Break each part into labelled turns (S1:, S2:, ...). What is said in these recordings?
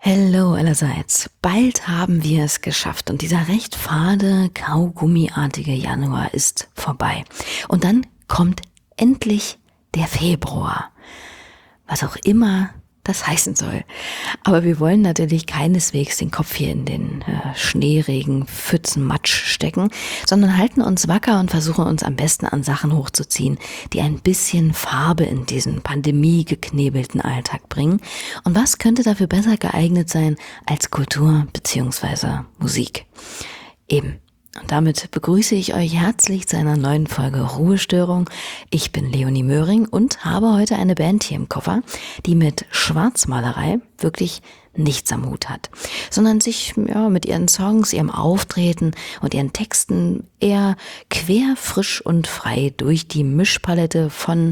S1: Hello allerseits. Bald haben wir es geschafft und dieser recht fade, kaugummiartige Januar ist vorbei. Und dann kommt endlich der Februar. Was auch immer das heißen soll. Aber wir wollen natürlich keineswegs den Kopf hier in den Schneeregen, Pfützen, Matsch stecken, sondern halten uns wacker und versuchen uns am besten an Sachen hochzuziehen, die ein bisschen Farbe in diesen pandemiegeknebelten Alltag bringen. Und was könnte dafür besser geeignet sein als Kultur bzw. Musik? Eben. Und damit begrüße ich euch herzlich zu einer neuen Folge Ruhestörung. Ich bin Leonie Möhring und habe heute eine Band hier im Koffer, die mit Schwarzmalerei wirklich nichts am Hut hat, sondern sich mit ihren Songs, ihrem Auftreten und ihren Texten eher quer, frisch und frei durch die Mischpalette von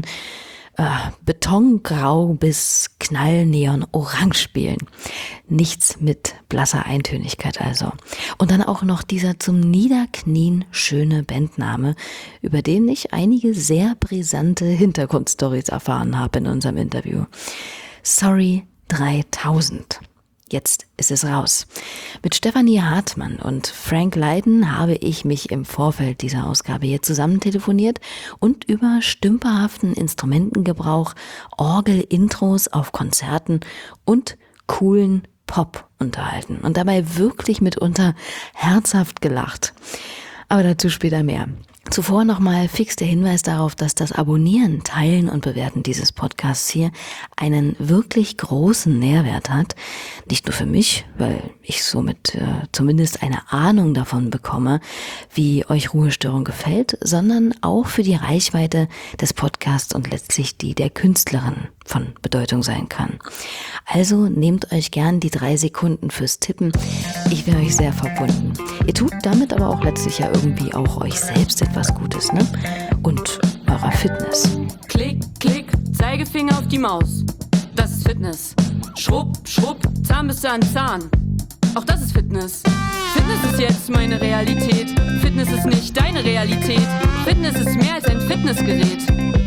S1: Betongrau bis Knallneon-Orange spielen. Nichts mit blasser Eintönigkeit also. Und dann auch noch dieser zum Niederknien schöne Bandname, über den ich einige sehr brisante Hintergrundstories erfahren habe in unserem Interview. Sorry 3000. Jetzt ist es raus. Mit Stefanie Hartmann und Frank Leyden habe ich mich im Vorfeld dieser Ausgabe hier zusammen telefoniert und über stümperhaften Instrumentengebrauch, Orgel-Intros auf Konzerten und coolen Pop unterhalten und dabei wirklich mitunter herzhaft gelacht. Aber dazu später mehr. Zuvor nochmal fix der Hinweis darauf, dass das Abonnieren, Teilen und Bewerten dieses Podcasts hier einen wirklich großen Nährwert hat. Nicht nur für mich, weil ich somit zumindest eine Ahnung davon bekomme, wie euch Ruhestörung gefällt, sondern auch für die Reichweite des Podcasts und letztlich die der Künstlerin von Bedeutung sein kann. Also nehmt euch gern die 3 Sekunden fürs Tippen. Ich wäre euch sehr verbunden. Ihr tut damit aber auch letztlich ja irgendwie auch euch selbst etwas Gutes, ne? Und eurer Fitness.
S2: Klick, klick, Zeigefinger auf die Maus. Das ist Fitness. Schrupp, schrupp, Zahnbürste an Zahn. Auch das ist Fitness. Fitness ist jetzt meine Realität. Fitness ist nicht deine Realität. Fitness ist mehr als ein Fitnessgerät.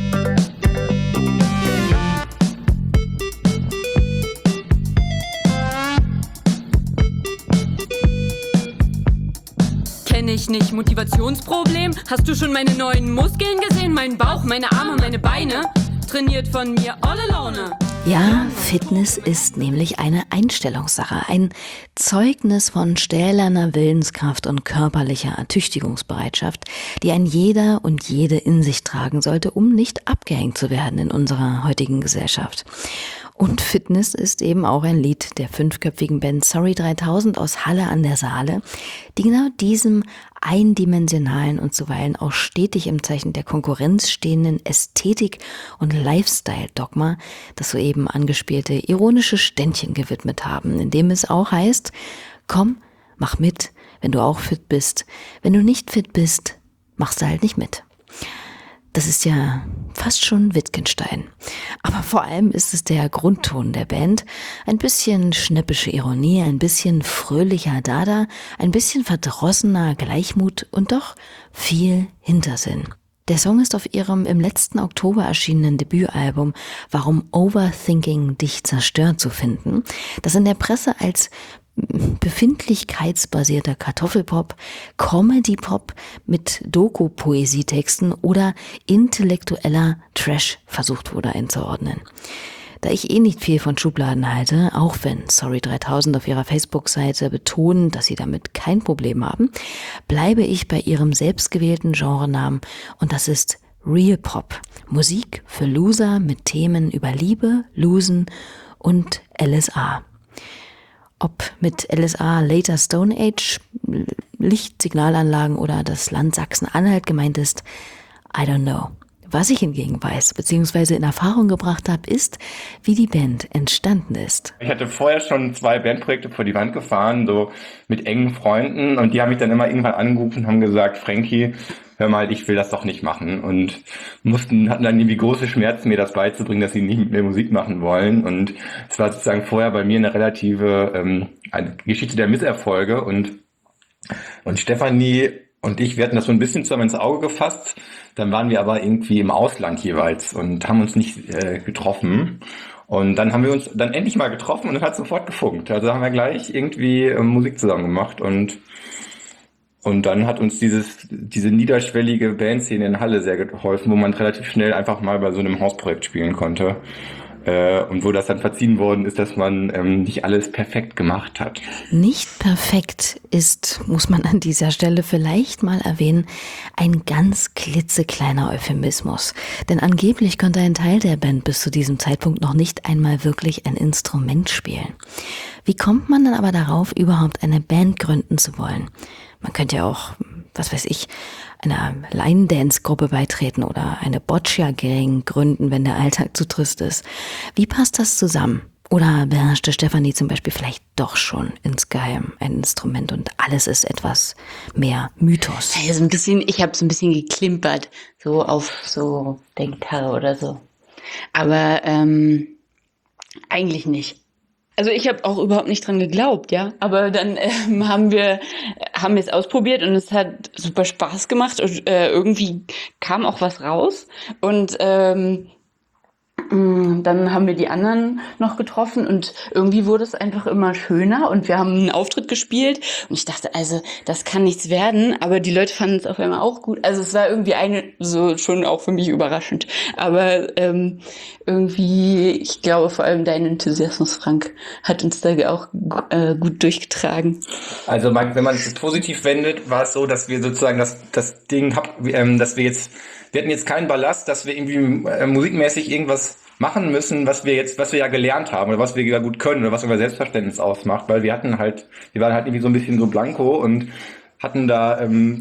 S2: Kenne ich nicht. Motivationsproblem? Hast du schon meine neuen Muskeln gesehen? Meinen Bauch, meine Arme, meine Beine? Trainiert von mir all alone.
S1: Ja, Fitness ist nämlich eine Einstellungssache, ein Zeugnis von stählerner Willenskraft und körperlicher Ertüchtigungsbereitschaft, die ein jeder und jede in sich tragen sollte, um nicht abgehängt zu werden in unserer heutigen Gesellschaft. Und Fitness ist eben auch ein Lied der 5-köpfigen Band Sorry 3000 aus Halle an der Saale, die genau diesem eindimensionalen und zuweilen auch stetig im Zeichen der Konkurrenz stehenden Ästhetik- und Lifestyle-Dogma das soeben angespielte ironische Ständchen gewidmet haben, in dem es auch heißt, komm, mach mit, wenn du auch fit bist. Wenn du nicht fit bist, machst du halt nicht mit. Das ist ja fast schon Wittgenstein. Aber vor allem ist es der Grundton der Band. Ein bisschen schnippische Ironie, ein bisschen fröhlicher Dada, ein bisschen verdrossener Gleichmut und doch viel Hintersinn. Der Song ist auf ihrem im letzten Oktober erschienenen Debütalbum Warum Overthinking dich zerstört zu finden, das in der Presse als befindlichkeitsbasierter Kartoffelpop, Comedy-Pop mit Doku-Poesietexten oder intellektueller Trash versucht wurde einzuordnen. Da ich nicht viel von Schubladen halte, auch wenn Sorry 3000 auf ihrer Facebook-Seite betonen, dass sie damit kein Problem haben, bleibe ich bei ihrem selbstgewählten Genrenamen und das ist Real Pop. Musik für Loser mit Themen über Liebe, Losen und LSA. Ob mit LSA Later Stone Age, Lichtsignalanlagen oder das Land Sachsen-Anhalt gemeint ist, I don't know. Was ich hingegen weiß, beziehungsweise in Erfahrung gebracht habe, ist, wie die Band entstanden ist.
S3: Ich hatte vorher schon 2 Bandprojekte vor die Wand gefahren, so mit engen Freunden, und die haben mich dann immer irgendwann angerufen und haben gesagt, Frankie, hör mal, ich will das doch nicht machen, und hatten dann irgendwie große Schmerzen, mir das beizubringen, dass sie nicht mit mir Musik machen wollen, und es war sozusagen vorher bei mir eine relative eine Geschichte der Misserfolge, und Stefanie und wir hatten das so ein bisschen zusammen ins Auge gefasst. Dann waren wir aber irgendwie im Ausland jeweils und haben uns nicht getroffen. Und dann haben wir uns dann endlich mal getroffen und es hat sofort gefunkt. Also haben wir gleich irgendwie Musik zusammen gemacht und dann hat uns diese niederschwellige Bandszene in Halle sehr geholfen, wo man relativ schnell einfach mal bei so einem Hausprojekt spielen konnte. Und wo das dann verziehen worden ist, dass man nicht alles perfekt gemacht hat.
S1: Nicht perfekt ist, muss man an dieser Stelle vielleicht mal erwähnen, ein ganz klitzekleiner Euphemismus. Denn angeblich konnte ein Teil der Band bis zu diesem Zeitpunkt noch nicht einmal wirklich ein Instrument spielen. Wie kommt man dann aber darauf, überhaupt eine Band gründen zu wollen? Man könnte ja auch, was weiß ich, einer Line-Dance-Gruppe beitreten oder eine Boccia-Gang gründen, wenn der Alltag zu trist ist. Wie passt das zusammen? Oder beherrschte Stefanie zum Beispiel vielleicht doch schon insgeheim ein Instrument und alles ist etwas mehr Mythos?
S4: Ja, ich habe so ein bisschen geklimpert, so auf so der Gitarre oder so. Aber eigentlich nicht. Also ich habe auch überhaupt nicht dran geglaubt, ja. Aber dann haben wir es ausprobiert und es hat super Spaß gemacht und irgendwie kam auch was raus. Und dann haben wir die anderen noch getroffen und irgendwie wurde es einfach immer schöner und wir haben einen Auftritt gespielt und ich dachte, also das kann nichts werden, aber die Leute fanden es auf einmal auch gut. Also es war irgendwie so schon auch für mich überraschend. Aber irgendwie, ich glaube vor allem dein Enthusiasmus, Frank, hat uns da auch gut durchgetragen.
S3: Also wenn man es positiv wendet, war es so, dass wir sozusagen das Ding dass wir hatten jetzt keinen Ballast, dass wir irgendwie musikmäßig irgendwas machen müssen, was wir ja gelernt haben oder was wir ja gut können oder was unser Selbstverständnis ausmacht, weil wir waren halt irgendwie so ein bisschen so blanko und hatten da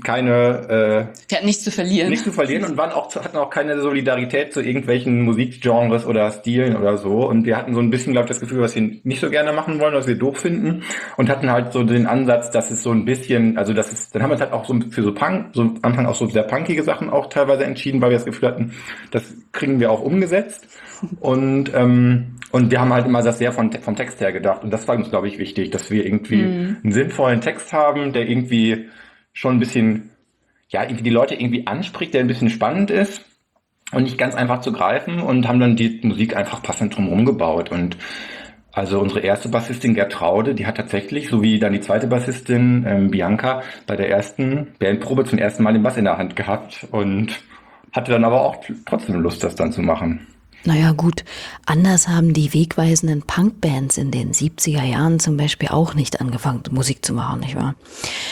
S3: wir
S4: hatten nichts zu verlieren.
S3: Nichts zu verlieren und hatten auch keine Solidarität zu irgendwelchen Musikgenres oder Stilen oder so. Und wir hatten so ein bisschen, glaube ich, das Gefühl, was wir nicht so gerne machen wollen, was wir doof finden. Und hatten halt so den Ansatz, dass es so ein bisschen, dann haben wir uns halt auch so für so Punk, so am Anfang auch so sehr punkige Sachen auch teilweise entschieden, weil wir das Gefühl hatten, das kriegen wir auch umgesetzt. Und wir haben halt immer das sehr vom Text her gedacht. Und das war uns, glaube ich, wichtig, dass wir irgendwie einen sinnvollen Text haben, der irgendwie schon ein bisschen, ja, irgendwie die Leute irgendwie anspricht, der ein bisschen spannend ist und nicht ganz einfach zu greifen und haben dann die Musik einfach passend drumherum gebaut. Und also unsere erste Bassistin Gertraude, die hat tatsächlich, so wie dann die zweite Bassistin Bianca, bei der ersten Bandprobe zum ersten Mal den Bass in der Hand gehabt und hatte dann aber auch trotzdem Lust, das dann zu machen.
S1: Naja gut, anders haben die wegweisenden Punkbands in den 70er Jahren zum Beispiel auch nicht angefangen, Musik zu machen, nicht wahr?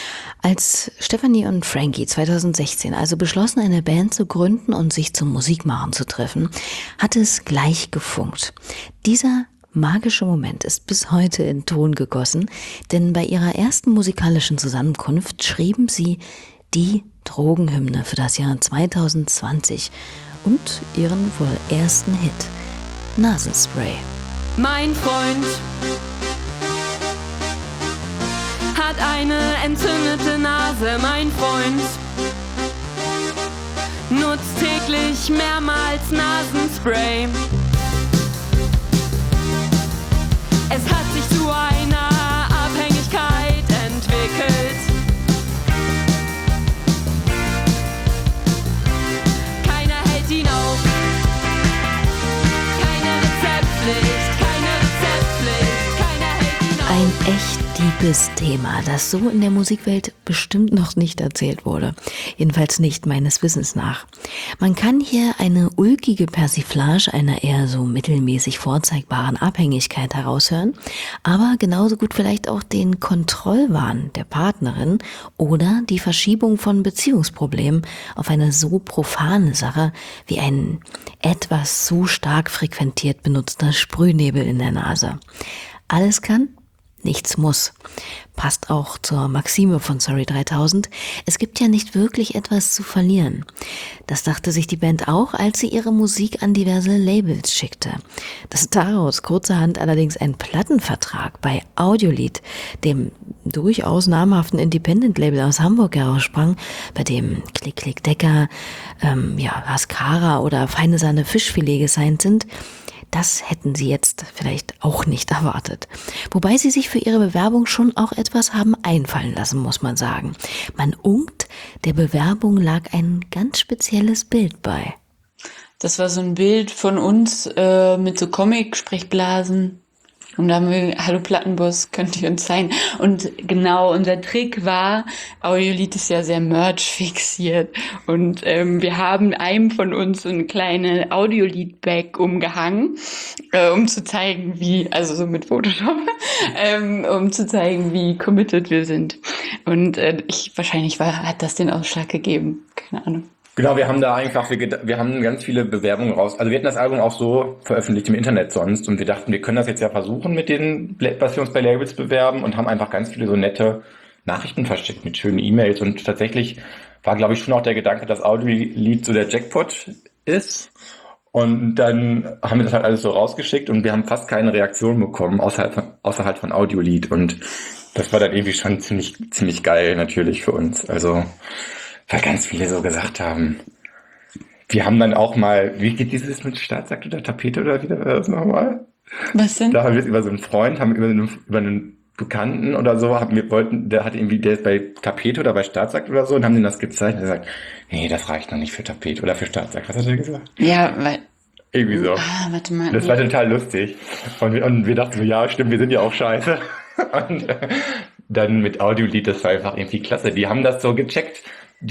S1: Als Stefanie und Frankie 2016 also beschlossen, eine Band zu gründen und sich zum Musikmachen zu treffen, hat es gleich gefunkt. Dieser magische Moment ist bis heute in Ton gegossen, denn bei ihrer ersten musikalischen Zusammenkunft schrieben sie die Drogenhymne für das Jahr 2020 und ihren wohl ersten Hit, Nasenspray.
S2: Mein Freund hat eine entzündete Nase, mein Freund nutzt täglich mehrmals Nasenspray. Es hat sich zu einer Abhängigkeit entwickelt. Keiner hält ihn auf. Keine Rezeptpflicht, keiner hält ihn auf.
S1: Ein echt deepes Thema, das so in der Musikwelt bestimmt noch nicht erzählt wurde. Jedenfalls nicht meines Wissens nach. Man kann hier eine ulkige Persiflage einer eher so mittelmäßig vorzeigbaren Abhängigkeit heraushören, aber genauso gut vielleicht auch den Kontrollwahn der Partnerin oder die Verschiebung von Beziehungsproblemen auf eine so profane Sache wie ein etwas zu stark frequentiert benutzter Sprühnebel in der Nase. Alles kann, nichts muss. Passt auch zur Maxime von Sorry 3000. Es gibt ja nicht wirklich etwas zu verlieren. Das dachte sich die Band auch, als sie ihre Musik an diverse Labels schickte. Dass daraus kurzerhand allerdings ein Plattenvertrag bei Audiolied, dem durchaus namhaften Independent-Label aus Hamburg, heraussprang, bei dem Klick Klick Decker, Haskara oder Feine Sahne Fischfilet gesigned sind, das hätten sie jetzt vielleicht auch nicht erwartet. Wobei sie sich für ihre Bewerbung schon auch etwas haben einfallen lassen, muss man sagen. Man unkt, der Bewerbung lag ein ganz spezielles Bild bei.
S4: Das war so ein Bild von uns mit so Comic-Sprechblasen. Und da haben wir, hallo Plattenboss, könnt ihr uns zeigen? Und genau, unser Trick war, Audiolied ist ja sehr Merch fixiert. Und wir haben einem von uns so eine kleine Audiolied-Bag umgehangen, um zu zeigen, also so mit Photoshop, um zu zeigen, wie committed wir sind. Und wahrscheinlich hat das den Ausschlag gegeben. Keine Ahnung.
S3: Genau, wir haben da einfach, wir haben ganz viele Bewerbungen raus. Also wir hatten das Album auch so veröffentlicht im Internet sonst und wir dachten, wir können das jetzt ja versuchen mit denen, was wir uns bei Labels bewerben und haben einfach ganz viele so nette Nachrichten verschickt mit schönen E-Mails und tatsächlich war, glaube ich, schon auch der Gedanke, dass Audiolied so der Jackpot ist. Und dann haben wir das halt alles so rausgeschickt und wir haben fast keine Reaktion bekommen außerhalb von Audiolied und das war dann irgendwie schon ziemlich geil natürlich für uns. Also weil ganz viele so gesagt haben. Wir haben dann auch mal, wie geht dieses mit Staatsakt oder Tapete oder wie war das nochmal?
S4: Was denn?
S3: Da haben wir es über so einen Freund, haben über einen Bekannten oder so, der ist bei Tapete oder bei Staatsakt oder so und haben denen das gezeigt und gesagt, nee, das reicht noch nicht für Tapete oder für Staatsakt. Was hat er gesagt?
S4: Ja, weil...
S3: Irgendwie so.
S4: Warte mal.
S3: Das war total lustig. Und wir dachten so, ja, stimmt, wir sind ja auch scheiße. Und dann mit Audiolied, das war einfach irgendwie klasse. Die haben das so gecheckt.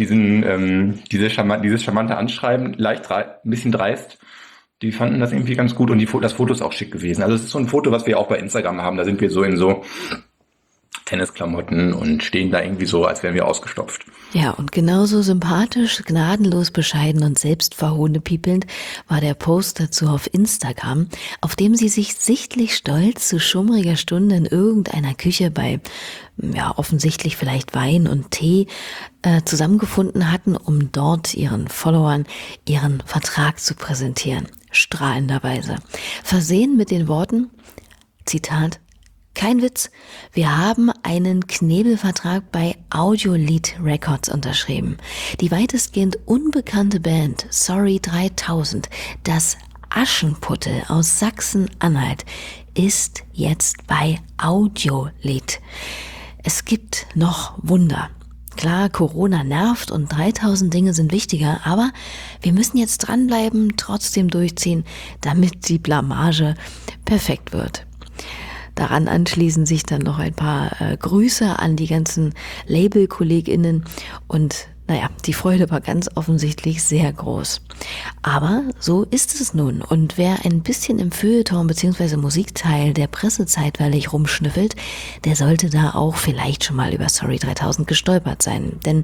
S3: Dieses charmante Anschreiben, ein bisschen dreist, die fanden das irgendwie ganz gut und das Foto ist auch schick gewesen. Also es ist so ein Foto, was wir auch bei Instagram haben, da sind wir so in so Tennisklamotten und stehen da irgendwie so, als wären wir ausgestopft.
S1: Ja, und genauso sympathisch, gnadenlos bescheiden und selbstverhohnepiepelnd war der Post dazu auf Instagram, auf dem sie sich sichtlich stolz zu schummriger Stunde in irgendeiner Küche bei, offensichtlich vielleicht Wein und Tee zusammengefunden hatten, um dort ihren Followern ihren Vertrag zu präsentieren. Strahlenderweise. Versehen mit den Worten, Zitat, kein Witz, wir haben einen Knebelvertrag bei Audiolied Records unterschrieben. Die weitestgehend unbekannte Band Sorry 3000, das Aschenputtel aus Sachsen-Anhalt, ist jetzt bei Audiolied. Es gibt noch Wunder. Klar, Corona nervt und 3000 Dinge sind wichtiger, aber wir müssen jetzt dranbleiben, trotzdem durchziehen, damit die Blamage perfekt wird. Daran anschließen sich dann noch ein paar Grüße an die ganzen Label-KollegInnen und die Freude war ganz offensichtlich sehr groß. Aber so ist es nun und wer ein bisschen im Feuilleton bzw. Musikteil der Presse zeitweilig rumschnüffelt, der sollte da auch vielleicht schon mal über Sorry 3000 gestolpert sein. Denn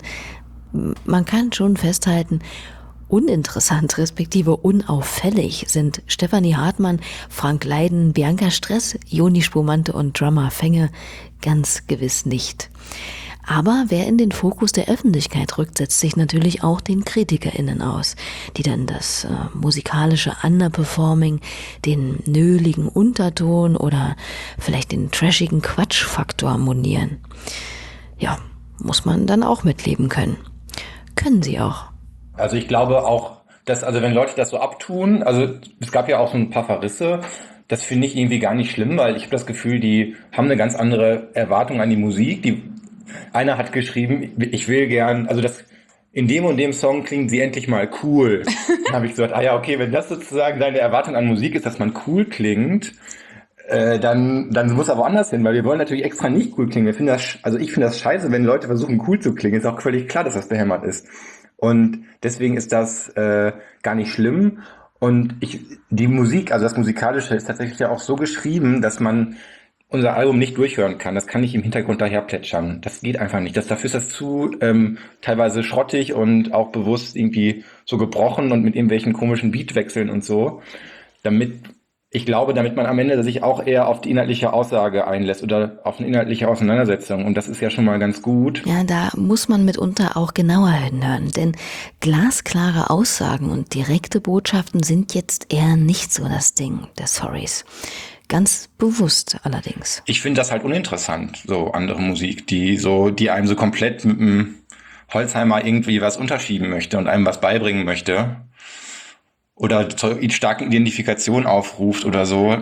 S1: man kann schon festhalten, uninteressant respektive unauffällig sind Stefanie Hartmann, Frank Leiden, Bianca Stress, Joni Spumante und Drummer Fenge ganz gewiss nicht. Aber wer in den Fokus der Öffentlichkeit rückt, setzt sich natürlich auch den KritikerInnen aus, die dann das musikalische Underperforming, den nöligen Unterton oder vielleicht den trashigen Quatschfaktor monieren. Ja, muss man dann auch mitleben können. Können sie auch.
S3: Also ich glaube auch, dass, also wenn Leute das so abtun, also es gab ja auch so ein paar Verrisse, das finde ich irgendwie gar nicht schlimm, weil ich habe das Gefühl, die haben eine ganz andere Erwartung an die Musik. Einer hat geschrieben, ich will gern, also das in dem und dem Song klingt sie endlich mal cool. Dann habe ich gesagt, okay, wenn das sozusagen deine Erwartung an Musik ist, dass man cool klingt, dann muss er woanders hin, weil wir wollen natürlich extra nicht cool klingen. Ich finde das scheiße, wenn Leute versuchen cool zu klingen. Ist auch völlig klar, dass das behämmert ist. Und deswegen ist das gar nicht schlimm. Und die Musik, also das Musikalische ist tatsächlich ja auch so geschrieben, dass man unser Album nicht durchhören kann. Das kann nicht im Hintergrund daher plätschern. Das geht einfach nicht. Dafür ist das zu teilweise schrottig und auch bewusst irgendwie so gebrochen und mit irgendwelchen komischen Beatwechseln und so. Damit man am Ende sich auch eher auf die inhaltliche Aussage einlässt oder auf eine inhaltliche Auseinandersetzung. Und das ist ja schon mal ganz gut.
S1: Ja, da muss man mitunter auch genauer hinhören, denn glasklare Aussagen und direkte Botschaften sind jetzt eher nicht so das Ding der Sorrys. Ganz bewusst allerdings.
S3: Ich finde das halt uninteressant, so andere Musik, die einem so komplett mit dem Holzheimer irgendwie was unterschieben möchte und einem was beibringen möchte. Oder zur starken Identifikation aufruft oder so.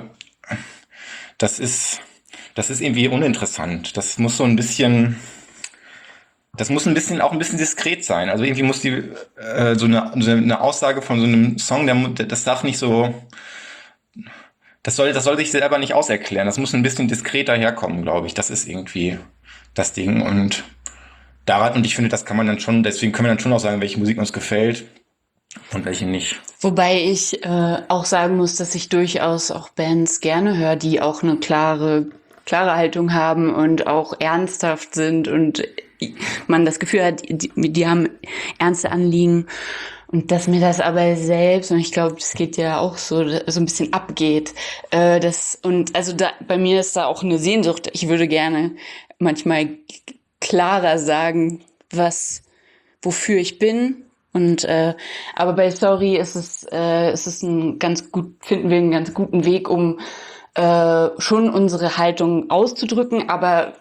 S3: Das ist irgendwie uninteressant. Das muss so ein bisschen, das muss auch ein bisschen diskret sein. Also irgendwie muss die so eine Aussage von so einem Song, das darf nicht so, das soll sich selber nicht auserklären. Das muss ein bisschen diskreter herkommen, glaube ich. Das ist irgendwie das Ding. Und ich finde, das kann man dann schon, deswegen können wir dann schon auch sagen, welche Musik uns gefällt und welche nicht.
S4: Wobei ich auch sagen muss, dass ich durchaus auch Bands gerne höre, die auch eine klare Haltung haben und auch ernsthaft sind und man das Gefühl hat, die haben ernste Anliegen. Und dass mir das aber selbst, und ich glaube, das geht ja auch so ein bisschen abgeht. Bei mir ist da auch eine Sehnsucht. Ich würde gerne manchmal klarer sagen, wofür ich bin. Und aber bei Sorry finden wir einen ganz guten Weg, um schon unsere Haltung auszudrücken, aber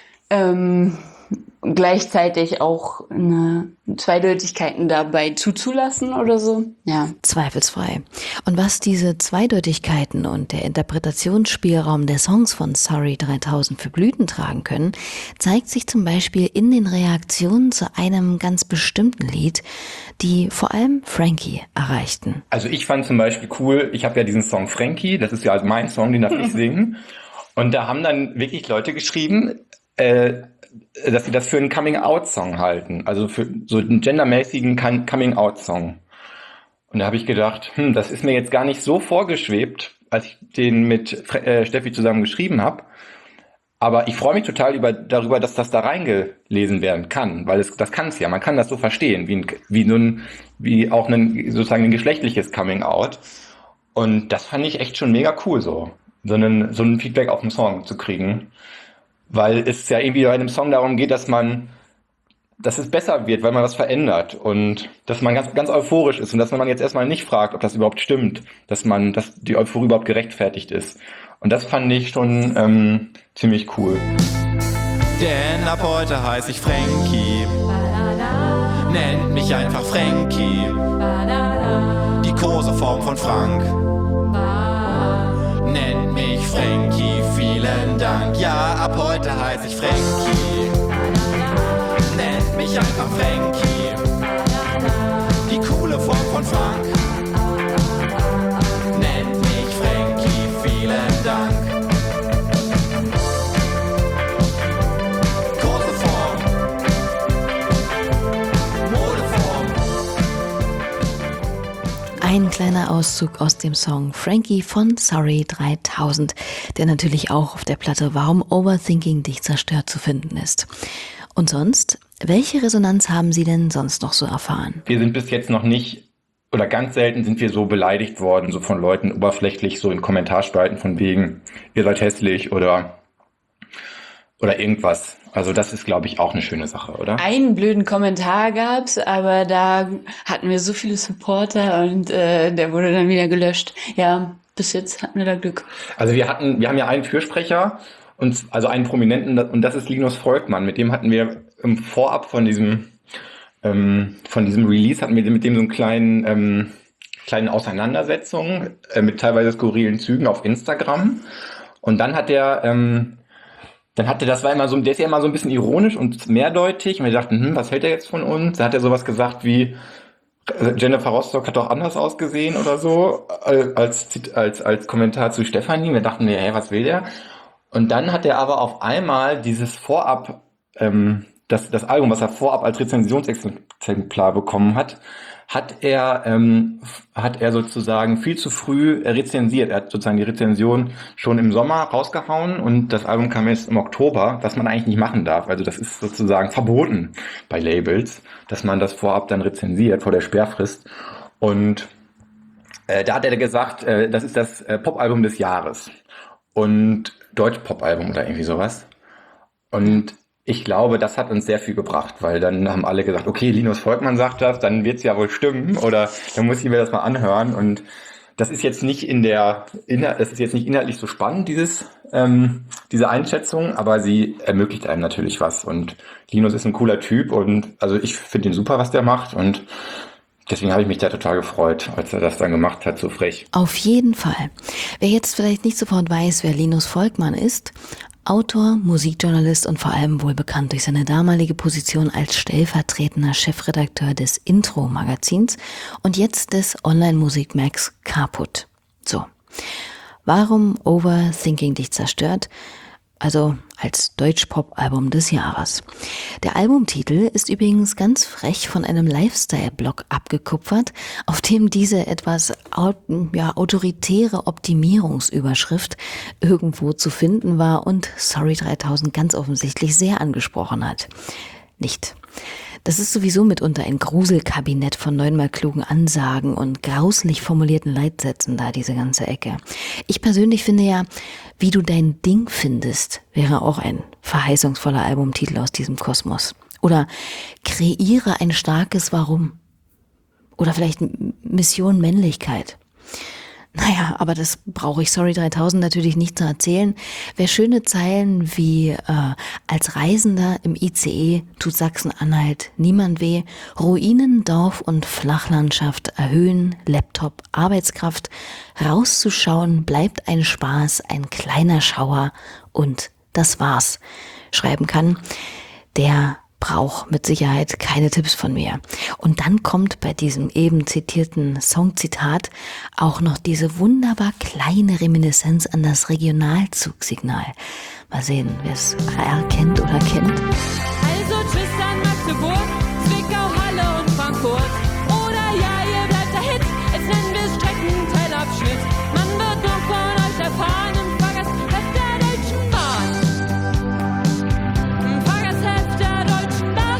S4: gleichzeitig auch Zweideutigkeiten dabei zuzulassen oder so. Ja.
S1: Zweifelsfrei. Und was diese Zweideutigkeiten und der Interpretationsspielraum der Songs von Sorry 3000 für Blüten tragen können, zeigt sich zum Beispiel in den Reaktionen zu einem ganz bestimmten Lied, die vor allem Frankie erreichten.
S3: Also ich fand zum Beispiel cool, ich habe ja diesen Song Frankie, das ist ja also mein Song, den darf ich singen. Und da haben dann wirklich Leute geschrieben, dass sie das für einen Coming-out-Song halten. Also für so einen gendermäßigen Coming-out-Song. Und da habe ich gedacht, das ist mir jetzt gar nicht so vorgeschwebt, als ich den mit Steffi zusammen geschrieben habe. Aber ich freue mich total darüber, dass das da reingelesen werden kann, weil das kann es ja. Man kann das so verstehen, wie auch sozusagen ein geschlechtliches Coming-out. Und das fand ich echt schon mega cool, so ein Feedback auf den Song zu kriegen. Weil es ja irgendwie bei einem Song darum geht, dass es besser wird, weil man was verändert und dass man ganz, ganz euphorisch ist und dass man jetzt erstmal nicht fragt, ob das überhaupt stimmt, dass die Euphorie überhaupt gerechtfertigt ist. Und das fand ich schon ziemlich cool.
S5: Denn ab heute heiß ich Frankie, nennt mich einfach Frankie, die Koseform von Frank. Nennt mich Frankie, vielen Dank. Ja, ab heute heiß ich Frankie. Nennt mich einfach Frankie. Die coole Form von Frank. Nennt mich Frankie, vielen Dank. Koseform. Modeform.
S1: Ein kleiner Auszug aus dem Song Frankie von Sorry 3000, der natürlich auch auf der Platte Warum Overthinking dich zerstört zu finden ist. Und sonst, welche Resonanz haben Sie denn sonst noch so erfahren?
S3: Wir sind bis jetzt noch nicht, oder ganz selten sind wir so beleidigt worden, so von Leuten oberflächlich, so in Kommentarspalten von wegen, ihr seid hässlich oder irgendwas. Also das ist, glaube ich, auch eine schöne Sache, oder?
S4: Einen blöden Kommentar gab's, aber da hatten wir so viele Supporter und der wurde dann wieder gelöscht. Ja, bis jetzt hatten wir da Glück.
S3: Also wir haben ja einen Fürsprecher, also einen Prominenten, und das ist Linus Volkmann. Mit dem hatten wir im Vorab von diesem Release, hatten wir mit dem so einen kleinen Auseinandersetzung mit teilweise skurrilen Zügen auf Instagram. Und dann das war immer so, der ist ja immer so ein bisschen ironisch und mehrdeutig. Und wir dachten, was hält er jetzt von uns? Da hat er sowas gesagt wie, Jennifer Rostock hat doch anders ausgesehen oder so, als Kommentar zu Stefanie. Wir dachten, hey, was will der? Und dann hat er aber auf einmal dieses Vorab, das Album, was er vorab als Rezensionsexemplar bekommen hat er sozusagen viel zu früh rezensiert. Er hat sozusagen die Rezension schon im Sommer rausgehauen und das Album kam jetzt im Oktober, was man eigentlich nicht machen darf. Also das ist sozusagen verboten bei Labels, dass man das vorab dann rezensiert, vor der Sperrfrist. Und da hat er gesagt, das ist das Popalbum des Jahres und Deutsch-Pop-Album oder irgendwie sowas. Und ich glaube, das hat uns sehr viel gebracht, weil dann haben alle gesagt, okay, Linus Volkmann sagt das, dann wird's ja wohl stimmen oder dann muss ich mir das mal anhören. Und das ist jetzt nicht inhaltlich so spannend, diese Einschätzung, aber sie ermöglicht einem natürlich was. Und Linus ist ein cooler Typ und also ich finde ihn super, was der macht und deswegen habe ich mich da total gefreut, als er das dann gemacht hat, so frech.
S1: Auf jeden Fall. Wer jetzt vielleicht nicht sofort weiß, wer Linus Volkmann ist, Autor, Musikjournalist und vor allem wohl bekannt durch seine damalige Position als stellvertretender Chefredakteur des Intro-Magazins und jetzt des Online-Musik-Mags Kaput. So, warum Overthinking dich zerstört? Also als Deutsch-Pop-Album des Jahres. Der Albumtitel ist übrigens ganz frech von einem Lifestyle-Blog abgekupfert, auf dem diese etwas autoritäre Optimierungsüberschrift irgendwo zu finden war und Sorry 3000 ganz offensichtlich sehr angesprochen hat. Nicht. Das ist sowieso mitunter ein Gruselkabinett von 9-mal klugen Ansagen und grauslich formulierten Leitsätzen da, diese ganze Ecke. Ich persönlich finde ja, Wie du dein Ding findest, wäre auch ein verheißungsvoller Albumtitel aus diesem Kosmos. Oder Kreiere ein starkes Warum. Oder vielleicht Mission Männlichkeit. Naja, aber das brauche ich Sorry 3000 natürlich nicht zu erzählen. Wer schöne Zeilen wie als Reisender im ICE tut Sachsen-Anhalt niemand weh, Ruinen, Dorf und Flachlandschaft erhöhen, Laptop, Arbeitskraft, rauszuschauen bleibt ein Spaß, ein kleiner Schauer und das war's, schreiben kann, der braucht mit Sicherheit keine Tipps von mir. Und dann kommt bei diesem eben zitierten Songzitat auch noch diese wunderbar kleine Reminiszenz an das Regionalzugsignal. Mal sehen, wer es erkennt oder kennt.
S2: Also tschüss an Magdeburg, Zwickau, Halle und Frankfurt. Oder ja, ihr bleibt da hit, jetzt nennen wir es Streckenteilabschnitt. Man wird noch von euch erfahren im Fahrgastheft der Deutschen Bahn. Im Fahrgastheft der Deutschen Bahn.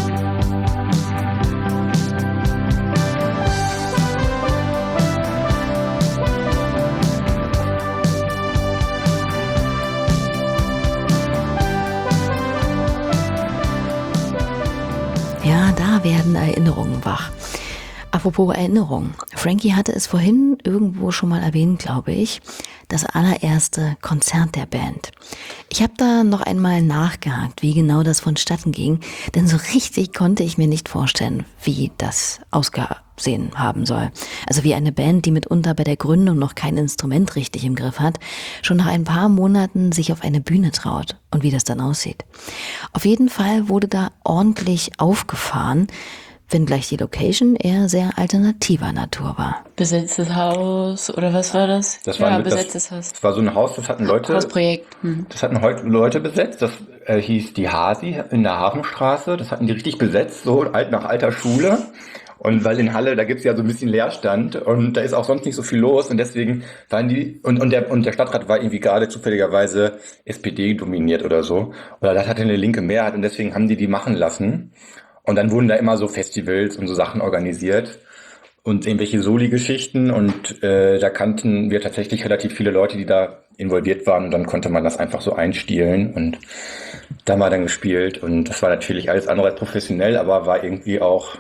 S1: Ja, da werden Erinnerungen wach. Apropos Erinnerung. Frankie hatte es vorhin irgendwo schon mal erwähnt, glaube ich. Das allererste Konzert der Band. Ich habe da noch einmal nachgehakt, wie genau das vonstatten ging. Denn so richtig konnte ich mir nicht vorstellen, wie das ausgesehen haben soll. Also wie eine Band, die mitunter bei der Gründung noch kein Instrument richtig im Griff hat, schon nach ein paar Monaten sich auf eine Bühne traut und wie das dann aussieht. Auf jeden Fall wurde da ordentlich aufgefahren, wenngleich die Location eher sehr alternativer Natur war.
S4: Besetztes Haus oder was war das?
S3: Das war
S4: besetztes Haus.
S3: Das war so ein Haus, das hatten Leute.
S4: Hausprojekt.
S3: Das hatten heute Leute besetzt. Das hieß die Hasi in der Hafenstraße. Das hatten die richtig besetzt, so nach alter Schule. Und weil in Halle, da gibt's ja so ein bisschen Leerstand und da ist auch sonst nicht so viel los und deswegen waren die, und der Stadtrat war irgendwie gerade zufälligerweise SPD dominiert oder so. Oder das hatte eine linke Mehrheit und deswegen haben die machen lassen. Und dann wurden da immer so Festivals und so Sachen organisiert und irgendwelche Soli-Geschichten und da kannten wir tatsächlich relativ viele Leute, die da involviert waren und dann konnte man das einfach so einstielen und da haben wir dann gespielt und das war natürlich alles andere als professionell, aber war irgendwie auch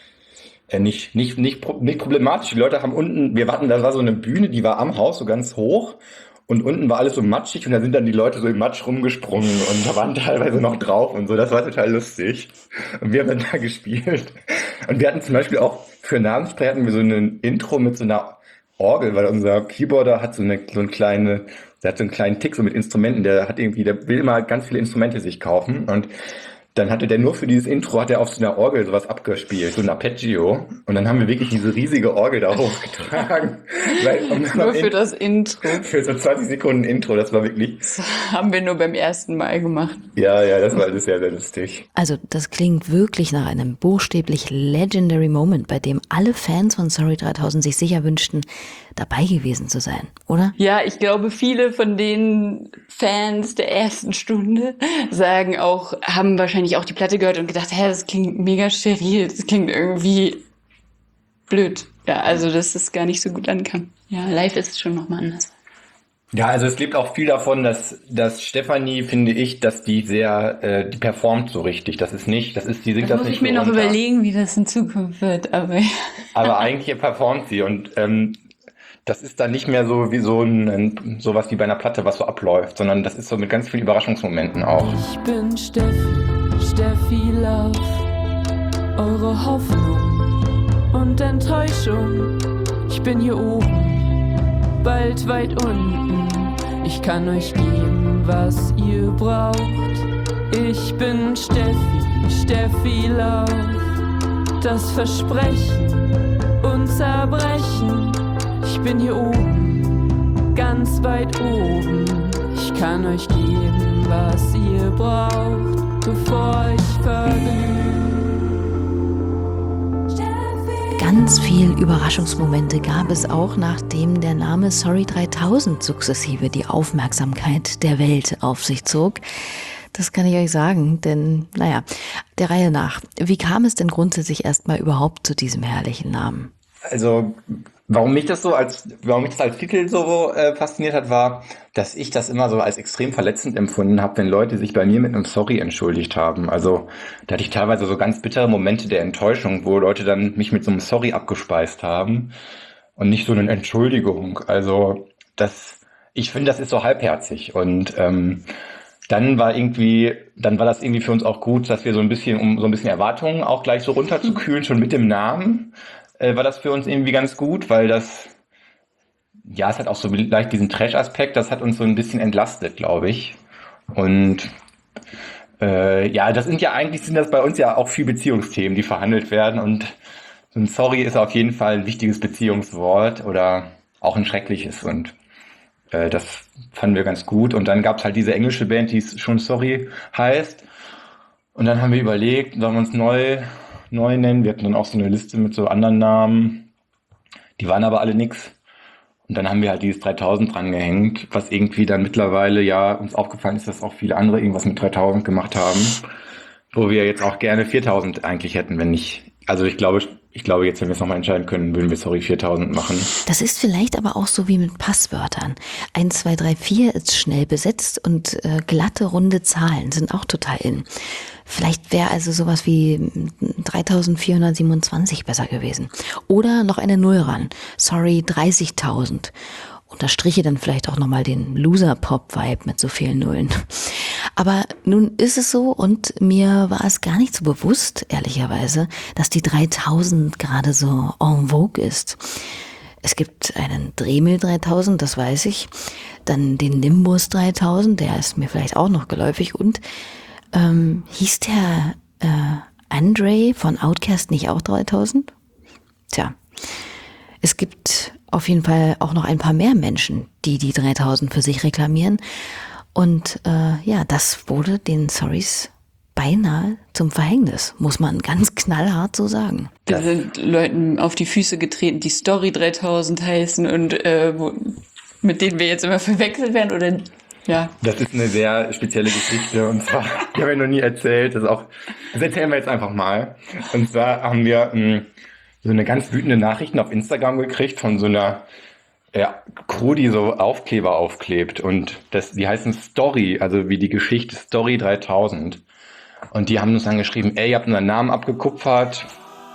S3: nicht problematisch. Die Leute haben unten, da war so eine Bühne, die war am Haus so ganz hoch. Und unten war alles so matschig und da sind dann die Leute so im Matsch rumgesprungen und da waren teilweise noch drauf und so. Das war total lustig. Und wir haben dann da gespielt. Und wir hatten zum Beispiel auch für Namensplay hatten wir so ein Intro mit so einer Orgel, weil unser Keyboarder hat der hat so einen kleinen Tick so mit Instrumenten. Der will immer ganz viele Instrumente sich kaufen und dann hatte der nur für dieses Intro, hat er auf so einer Orgel sowas abgespielt, so ein Arpeggio. Und dann haben wir wirklich diese riesige Orgel da hochgetragen.
S4: Nur für das Intro.
S3: Für so 20 Sekunden Intro, das war wirklich...
S4: Das haben wir nur beim ersten Mal gemacht.
S3: Ja, das war alles sehr, sehr lustig.
S1: Also das klingt wirklich nach einem buchstäblich legendary Moment, bei dem alle Fans von Sorry 3000 sich sicher wünschten, dabei gewesen zu sein, oder?
S4: Ja, ich glaube, viele von den Fans der ersten Stunde haben wahrscheinlich auch die Platte gehört und gedacht, das klingt mega steril, das klingt irgendwie blöd. Ja, also, dass es gar nicht so gut ankam. Ja, live ist es schon nochmal anders.
S3: Ja, also es lebt auch viel davon, dass Stefanie, finde ich, dass die die performt so richtig. Die singt das nicht
S4: muss ich mir noch überlegen, wie das in Zukunft wird, aber...
S3: Aber eigentlich performt sie und das ist dann nicht mehr so wie sowas wie bei einer Platte, was so abläuft, sondern das ist so mit ganz vielen Überraschungsmomenten auch.
S2: Ich bin Steffi Love, eure Hoffnung und Enttäuschung. Ich bin hier oben, bald weit unten. Ich kann euch geben, was ihr braucht. Ich bin Steffi Lauf. Das Versprechen und Zerbrechen. Ich bin hier oben, ganz weit oben. Ich kann euch geben, was ihr braucht, bevor ich verglühe.
S1: Ganz viel Überraschungsmomente gab es auch, nachdem der Name Sorry 3000 sukzessive die Aufmerksamkeit der Welt auf sich zog. Das kann ich euch sagen, denn, der Reihe nach. Wie kam es denn grundsätzlich erstmal überhaupt zu diesem herrlichen Namen?
S3: Also, warum mich das als Titel so fasziniert hat, war, dass ich das immer so als extrem verletzend empfunden habe, wenn Leute sich bei mir mit einem Sorry entschuldigt haben. Also, da hatte ich teilweise so ganz bittere Momente der Enttäuschung, wo Leute dann mich mit so einem Sorry abgespeist haben und nicht so eine Entschuldigung. Also, ich finde, das ist so halbherzig und dann war das irgendwie für uns auch gut, dass wir um so ein bisschen Erwartungen auch gleich so runterzukühlen, schon mit dem Namen, war das für uns irgendwie ganz gut, weil es hat auch so leicht diesen Trash-Aspekt, das hat uns so ein bisschen entlastet, glaube ich. Und sind das bei uns ja auch viel Beziehungsthemen, die verhandelt werden und so ein Sorry ist auf jeden Fall ein wichtiges Beziehungswort oder auch ein schreckliches und das fanden wir ganz gut. Und dann gab es halt diese englische Band, die schon Sorry heißt. Und dann haben wir überlegt, sollen wir uns neu nennen. Wir hatten dann auch so eine Liste mit so anderen Namen. Die waren aber alle nix. Und dann haben wir halt dieses 3000 dran gehängt, was irgendwie dann mittlerweile uns aufgefallen ist, dass auch viele andere irgendwas mit 3000 gemacht haben. Wo wir jetzt auch gerne 4000 eigentlich hätten, wenn nicht. Also ich glaube jetzt, wenn wir es nochmal entscheiden können, würden wir Sorry 4000 machen.
S1: Das ist vielleicht aber auch so wie mit Passwörtern. 1, 2, 3, 4 ist schnell besetzt und glatte, runde Zahlen sind auch total in. Vielleicht wäre also sowas wie 3427 besser gewesen. Oder noch eine Null ran. Sorry 30.000. Unterstriche dann vielleicht auch nochmal den Loser-Pop-Vibe mit so vielen Nullen. Aber nun ist es so und mir war es gar nicht so bewusst, ehrlicherweise, dass die 3000 gerade so en vogue ist. Es gibt einen Dremel 3000, das weiß ich. Dann den Nimbus 3000, der ist mir vielleicht auch noch geläufig. Und hieß der Andre von Outkast nicht auch 3000? Tja, es gibt auf jeden Fall auch noch ein paar mehr Menschen, die 3000 für sich reklamieren. Und das wurde den Sorrys beinahe zum Verhängnis, muss man ganz knallhart so sagen.
S4: Wir sind Leuten auf die Füße getreten, die Story 3000 heißen und mit denen wir jetzt immer verwechselt werden, oder? Ja. Das
S3: ist eine sehr spezielle Geschichte und zwar, die habe ich noch nie erzählt, das erzählen wir jetzt einfach mal. Und zwar haben wir so eine ganz wütende Nachrichten auf Instagram gekriegt von so einer Crew, die so Aufkleber aufklebt und die heißen Story, also wie die Geschichte Story 3000. Und die haben uns dann geschrieben, ihr habt unseren Namen abgekupfert,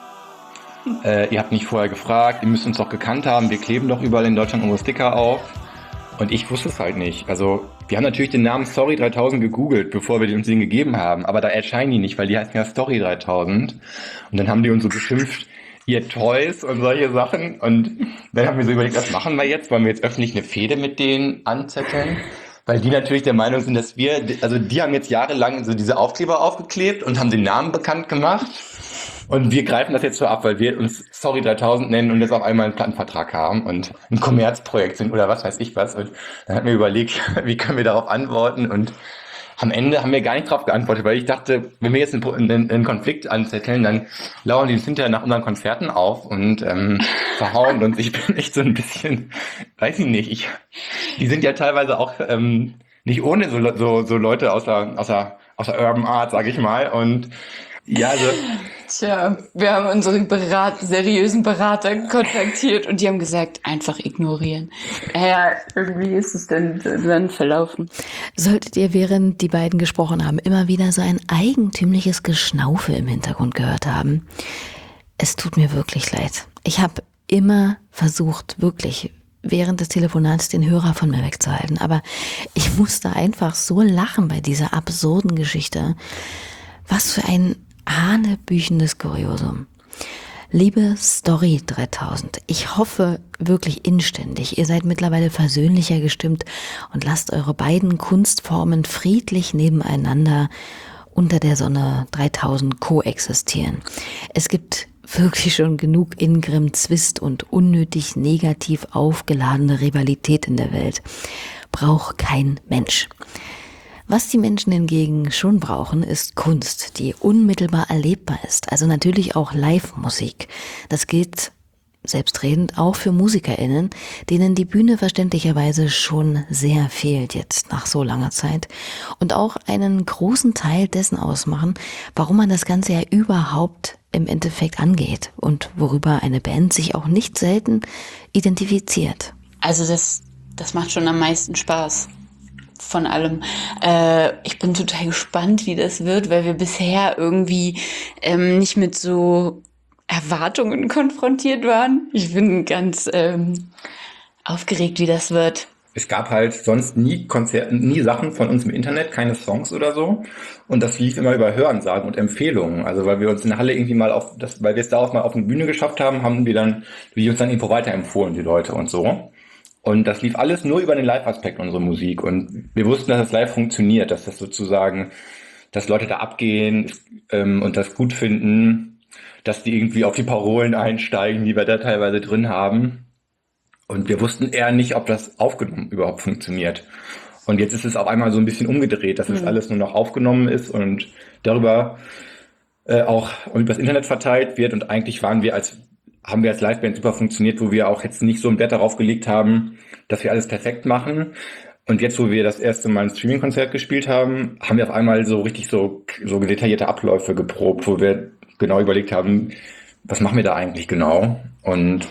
S3: ihr habt nicht vorher gefragt, ihr müsst uns doch gekannt haben, wir kleben doch überall in Deutschland unsere Sticker auf. Und ich wusste es halt nicht. Also wir haben natürlich den Namen Story 3000 gegoogelt, bevor wir uns den gegeben haben, aber da erscheinen die nicht, weil die heißen ja Story 3000. Und dann haben die uns so beschimpft, ihr Toys und solche Sachen. Und dann haben wir so überlegt, was machen wir jetzt? Wollen wir jetzt öffentlich eine Fehde mit denen anzetteln? Weil die natürlich der Meinung sind, dass die haben jetzt jahrelang so diese Aufkleber aufgeklebt und haben den Namen bekannt gemacht. Und wir greifen das jetzt so ab, weil wir uns Sorry 3000 nennen und jetzt auf einmal einen Plattenvertrag haben und ein Kommerzprojekt sind oder was weiß ich was. Und dann hatten wir überlegt, wie können wir darauf antworten. Und am Ende haben wir gar nicht drauf geantwortet, weil ich dachte, wenn wir jetzt einen Konflikt anzetteln, dann lauern die uns hinterher nach unseren Konzerten auf und verhauen uns. Ich bin echt so ein bisschen, weiß ich nicht, die sind ja teilweise auch nicht ohne so Leute aus der Urban Art, sag ich mal. Und ja, also
S4: Tja, wir haben unsere seriösen Berater kontaktiert und die haben gesagt, einfach ignorieren. Ja, irgendwie ist es dann verlaufen.
S1: Solltet ihr, während die beiden gesprochen haben, immer wieder so ein eigentümliches Geschnaufe im Hintergrund gehört haben, es tut mir wirklich leid. Ich habe immer versucht, wirklich während des Telefonats den Hörer von mir wegzuhalten, aber ich musste einfach so lachen bei dieser absurden Geschichte. Was für ein hanebüchendes Kuriosum. Liebe Story 3000, ich hoffe wirklich inständig, ihr seid mittlerweile versöhnlicher gestimmt und lasst eure beiden Kunstformen friedlich nebeneinander unter der Sonne 3000 koexistieren. Es gibt wirklich schon genug Ingrim, Zwist und unnötig negativ aufgeladene Rivalität in der Welt. Braucht kein Mensch. Was die Menschen hingegen schon brauchen, ist Kunst, die unmittelbar erlebbar ist. Also natürlich auch Live-Musik. Das gilt selbstredend auch für MusikerInnen, denen die Bühne verständlicherweise schon sehr fehlt jetzt nach so langer Zeit und auch einen großen Teil dessen ausmachen, warum man das Ganze ja überhaupt im Endeffekt angeht und worüber eine Band sich auch nicht selten identifiziert.
S4: Also das macht schon am meisten Spaß. Von allem. Ich bin total gespannt, wie das wird, weil wir bisher irgendwie nicht mit so Erwartungen konfrontiert waren. Ich bin ganz aufgeregt, wie das wird.
S3: Es gab halt sonst nie Konzerte, nie Sachen von uns im Internet, keine Songs oder so. Und das lief immer über Hörensagen und Empfehlungen. Also weil wir uns in der Halle irgendwie mal weil wir es darauf mal auf eine Bühne geschafft haben, haben wir uns dann irgendwo weiterempfohlen, die Leute und so. Und das lief alles nur über den Live-Aspekt unserer Musik. Und wir wussten, dass das live funktioniert, dass das sozusagen, dass Leute da abgehen und das gut finden, dass die irgendwie auf die Parolen einsteigen, die wir da teilweise drin haben. Und wir wussten eher nicht, ob das aufgenommen überhaupt funktioniert. Und jetzt ist es auf einmal so ein bisschen umgedreht, dass es alles nur noch aufgenommen ist und darüber auch übers Internet verteilt wird. Und eigentlich haben wir als Liveband super funktioniert, wo wir auch jetzt nicht so einen Wert darauf gelegt haben, dass wir alles perfekt machen. Und jetzt, wo wir das erste Mal ein Streaming-Konzert gespielt haben, haben wir auf einmal so richtig so detaillierte Abläufe geprobt, wo wir genau überlegt haben, was machen wir da eigentlich genau? Und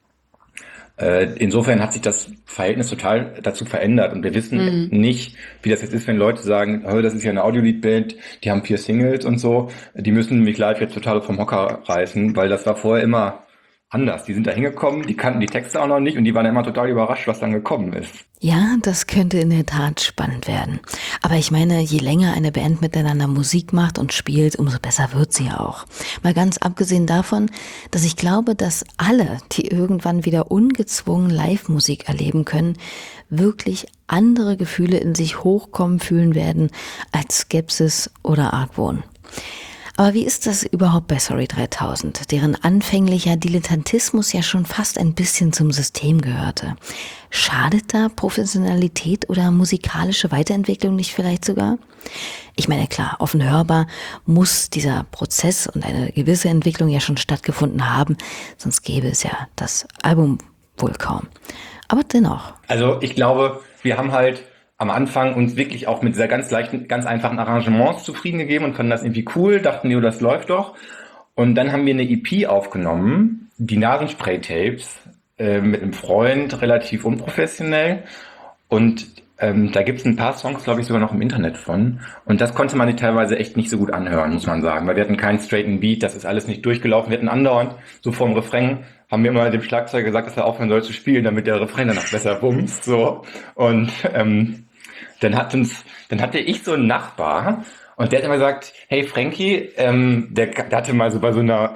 S3: insofern hat sich das Verhältnis total dazu verändert. Und wir wissen nicht, wie das jetzt ist, wenn Leute sagen, oh, das ist ja eine Audiolied-Band, die haben 4 Singles und so. Die müssen mich live jetzt total vom Hocker reißen, weil das war vorher immer anders. Die sind da hingekommen, die kannten die Texte auch noch nicht und die waren immer total überrascht, was dann gekommen ist.
S1: Ja, das könnte in der Tat spannend werden. Aber ich meine, je länger eine Band miteinander Musik macht und spielt, umso besser wird sie auch. Mal ganz abgesehen davon, dass ich glaube, dass alle, die irgendwann wieder ungezwungen Live-Musik erleben können, wirklich andere Gefühle in sich hochkommen fühlen werden als Skepsis oder Argwohn. Aber wie ist das überhaupt bei Story 3000, deren anfänglicher Dilettantismus ja schon fast ein bisschen zum System gehörte? Schadet da Professionalität oder musikalische Weiterentwicklung nicht vielleicht sogar? Ich meine, klar, offen hörbar muss dieser Prozess und eine gewisse Entwicklung ja schon stattgefunden haben, sonst gäbe es ja das Album wohl kaum. Aber dennoch.
S3: Also ich glaube, wir haben halt am Anfang uns wirklich auch mit dieser ganz leichten, ganz einfachen Arrangements zufrieden gegeben und fanden das irgendwie cool, dachten, jo, das läuft doch. Und dann haben wir eine EP aufgenommen, die Nasenspray-Tapes, mit einem Freund, relativ unprofessionell. Und da gibt's ein paar Songs, glaube ich, sogar noch im Internet von. Und das konnte man sich teilweise echt nicht so gut anhören, muss man sagen. Weil wir hatten keinen straighten Beat, das ist alles nicht durchgelaufen. Wir hatten andauernd, so vorm Refrain, haben wir immer dem Schlagzeuger gesagt, dass er aufhören soll zu spielen, damit der Refrain danach besser bumst. So. Und dann hatte ich so einen Nachbar und der hat immer gesagt, hey Frankie, der hatte mal so bei so einer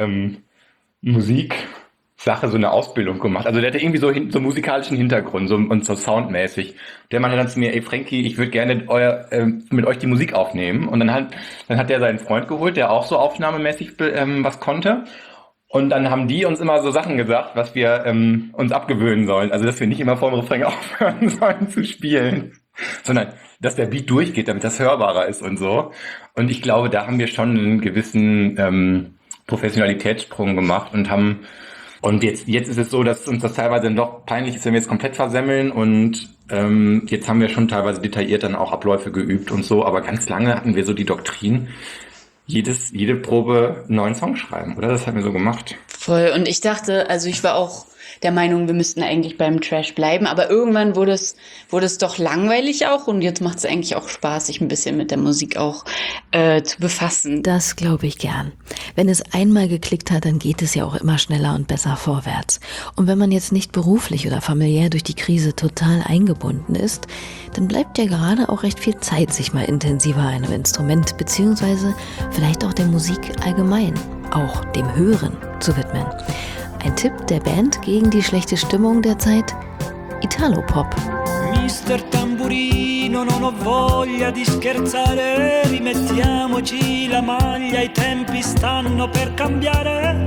S3: Musiksache so eine Ausbildung gemacht. Also der hatte irgendwie so musikalischen Hintergrund und so soundmäßig. Der meinte dann zu mir, ey Frankie, ich würde gerne mit euch die Musik aufnehmen. Und dann hat der seinen Freund geholt, der auch so aufnahmemäßig was konnte. Und dann haben die uns immer so Sachen gesagt, was wir uns abgewöhnen sollen. Also dass wir nicht immer vor dem Refrain aufhören sollen zu spielen, sondern dass der Beat durchgeht, damit das hörbarer ist und so. Und ich glaube, da haben wir schon einen gewissen Professionalitätssprung gemacht und jetzt ist es so, dass uns das teilweise doch peinlich ist, wenn wir es komplett versemmeln und jetzt haben wir schon teilweise detailliert dann auch Abläufe geübt und so, aber ganz lange hatten wir so die Doktrin, jede Probe einen neuen Song schreiben, oder? Das haben wir so gemacht.
S4: Voll. Und ich dachte, also ich war auch der Meinung, wir müssten eigentlich beim Trash bleiben, aber irgendwann wurde es doch langweilig auch und jetzt macht es eigentlich auch Spaß, sich ein bisschen mit der Musik auch zu befassen.
S1: Das glaube ich gern. Wenn es einmal geklickt hat, dann geht es ja auch immer schneller und besser vorwärts. Und wenn man jetzt nicht beruflich oder familiär durch die Krise total eingebunden ist, dann bleibt ja gerade auch recht viel Zeit, sich mal intensiver einem Instrument beziehungsweise vielleicht auch der Musik allgemein, auch dem Hören zu widmen. Ein Tipp der Band gegen die schlechte Stimmung der Zeit? Italo-Pop.
S6: Mister Tamburino, non ho voglia di scherzare, rimettiamoci la maglia, i tempi stanno per cambiare.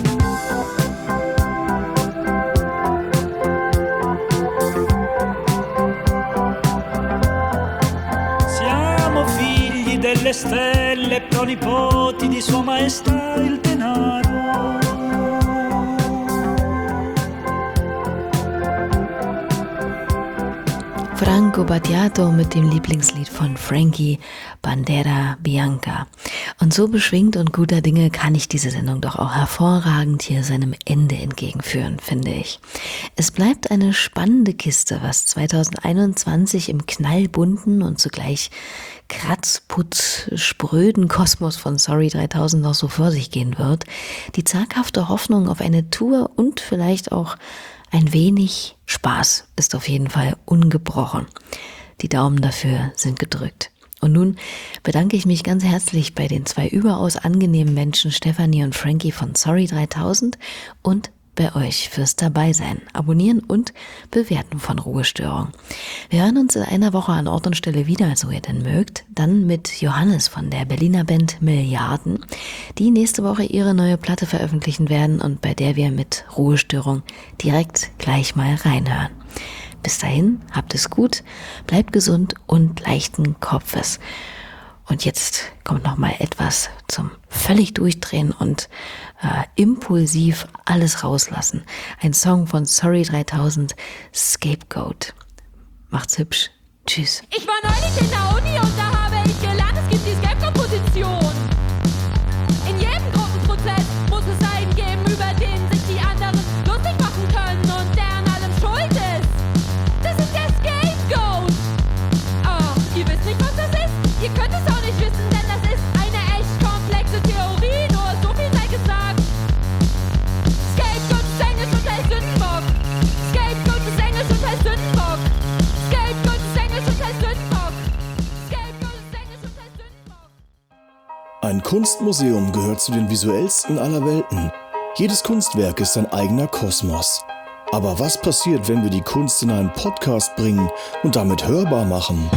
S6: Siamo figli delle stelle, pronipoti di Sua Maestà il denaro.
S1: Franco Battiato mit dem Lieblingslied von Frankie, Bandera Bianca. Und so beschwingt und guter Dinge kann ich diese Sendung doch auch hervorragend hier seinem Ende entgegenführen, finde ich. Es bleibt eine spannende Kiste, was 2021 im knallbunten und zugleich kratzputz-spröden Kosmos von Sorry 3000 noch so vor sich gehen wird. Die zaghafte Hoffnung auf eine Tour und vielleicht auch ein wenig Spaß ist auf jeden Fall ungebrochen. Die Daumen dafür sind gedrückt. Und nun bedanke ich mich ganz herzlich bei den zwei überaus angenehmen Menschen Stefanie und Frankie von Sorry 3000 und bei euch fürs Dabeisein, Abonnieren und Bewerten von Ruhestörung. Wir hören uns in einer Woche an Ort und Stelle wieder, so ihr denn mögt. Dann mit Johannes von der Berliner Band Milliarden, die nächste Woche ihre neue Platte veröffentlichen werden und bei der wir mit Ruhestörung direkt gleich mal reinhören. Bis dahin, habt es gut, bleibt gesund und leichten Kopfes. Und jetzt kommt noch mal etwas zum völlig durchdrehen und impulsiv alles rauslassen. Ein Song von Sorry 3000, Scapegoat. Macht's hübsch. Tschüss.
S2: Ich war neulich in der Uni und da habe ich gelernt, es gibt die Scapegoat-Position. In jedem Gruppenprozess muss es einen geben, über den sich die anderen lustig machen können und der an allem schuld ist. Das ist der Scapegoat. Ach, ihr wisst nicht, was das ist? Ihr könnt es auch nicht wissen, denn das ist eine echt komplexe Theorie. Nur so viel sei gesagt. Scapegoat ist Englisch und heißt Sündenbock. Scapegoat ist Englisch und heißt Sündenbock. Scapegoat ist Englisch und heißt Sündenbock. Scapegoat ist Englisch und heißt Sündenbock.
S7: Ein Kunstmuseum gehört zu den visuellsten aller Welten. Jedes Kunstwerk ist ein eigener Kosmos. Aber was passiert, wenn wir die Kunst in einen Podcast bringen und damit hörbar machen?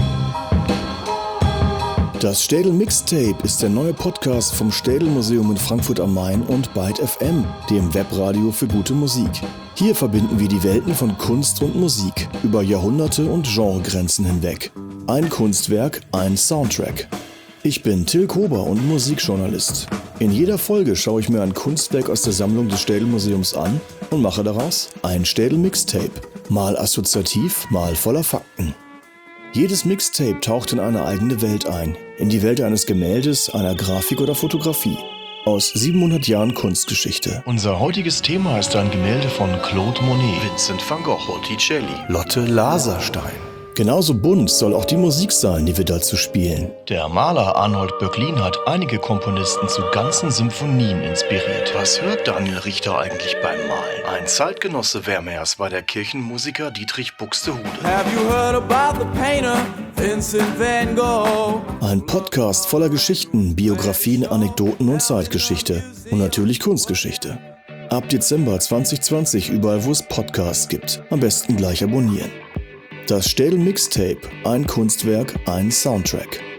S7: Das Städel Mixtape ist der neue Podcast vom Städel Museum in Frankfurt am Main und Byte FM, dem Webradio für gute Musik. Hier verbinden wir die Welten von Kunst und Musik über Jahrhunderte und Genregrenzen hinweg. Ein Kunstwerk, ein Soundtrack. Ich bin Till Kober und Musikjournalist. In jeder Folge schaue ich mir ein Kunstwerk aus der Sammlung des Städel Museums an und mache daraus ein Städel Mixtape. Mal assoziativ, mal voller Fakten. Jedes Mixtape taucht in eine eigene Welt ein. In die Welt eines Gemäldes, einer Grafik oder Fotografie. Aus 700 Jahren Kunstgeschichte.
S8: Unser heutiges Thema ist ein Gemälde von Claude Monet, Vincent van Gogh, Botticelli,
S7: Lotte Laserstein. Genauso bunt soll auch die Musik sein, die wir dazu spielen.
S8: Der Maler Arnold Böcklin hat einige Komponisten zu ganzen Symphonien inspiriert. Was hört Daniel Richter eigentlich beim Malen? Ein Zeitgenosse Vermeers war der Kirchenmusiker Dietrich Buxtehude.
S5: Have you heard about the painter Vincent van Gogh?
S7: Ein Podcast voller Geschichten, Biografien, Anekdoten und Zeitgeschichte. Und natürlich Kunstgeschichte. Ab Dezember 2020 überall, wo es Podcasts gibt. Am besten gleich abonnieren. Das Städel Mixtape, ein Kunstwerk, ein Soundtrack.